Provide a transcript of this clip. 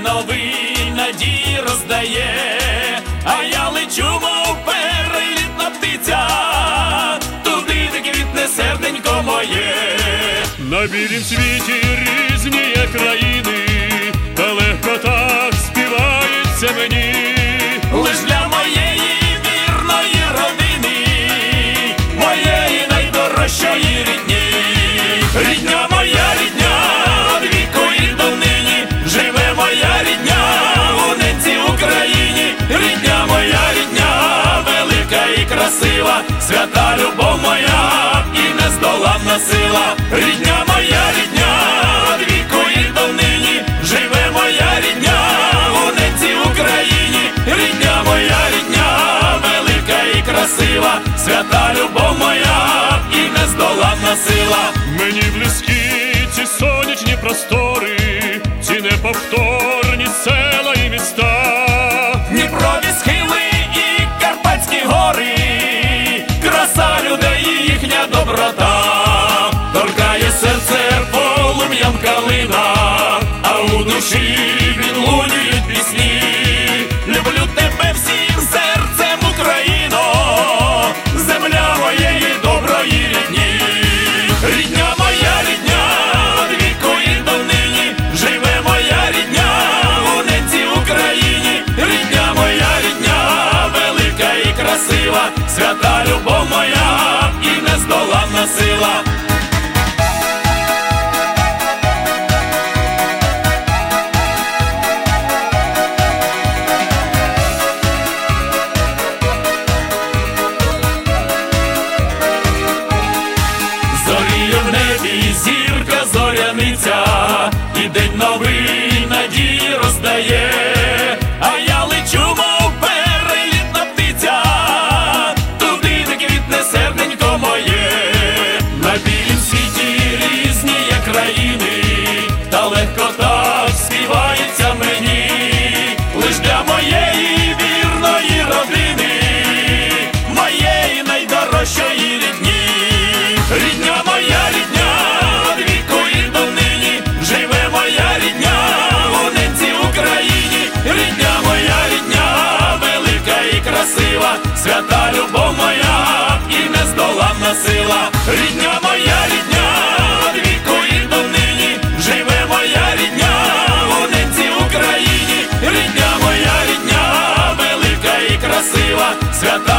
новий надії роздає, а я лечу, мов перелітна птиця, туди, де квітне серденько моє. На білім світі різні є країни, та легко так співається мені. Лиш для моєї вірної родини, моєї найдорожчої рідні. Рідня моя, рідня, від віку і донині, живе моя рідня у ненці Україні. Рідня моя, рідня, велика і красива, свята любов моя і нездоланна сила. Рідня моя, рідня, від віку і донині, живе моя рідня у ненці Україні. Рідня моя, рідня, велика і красива, свята любов моя і нездоланна сила. Мені близькі ці сонячні простори, ці неповторні села і міста. Дніпрові схили і Карпатські гори, краса людей і їхня доброта. Торкає серце полум'ям калина, а у душі відлунюють пісні. Люблю тебе всім серцем, Україно, земля моєї доброї рідні. Рідня моя, рідня, від віку і донині, живе моя рідня у ненці Україні. Рідня моя, рідня, велика і красива, свята любов моя і нездоланна сила. Зоріє в небі зірка зоряниця, і день новий надії роздає, а я лечу, мов перелітна птиця, туди, де квітне серденько моє. На білім світі різні є країни, та легко так співається мені. Лиш для моєї вірної родини, моєї найдорожчої рідні. Рідня моя, рідня, від віку і донині, живе моя рідня у ненці Україні. Рідня моя, рідня, велика і красива, свята любов моя і нездоланна сила. Рідня моя, рідня, від віку і донині, живе моя рідня у ненці Україні. Рідня моя, рідня, велика і красива, свята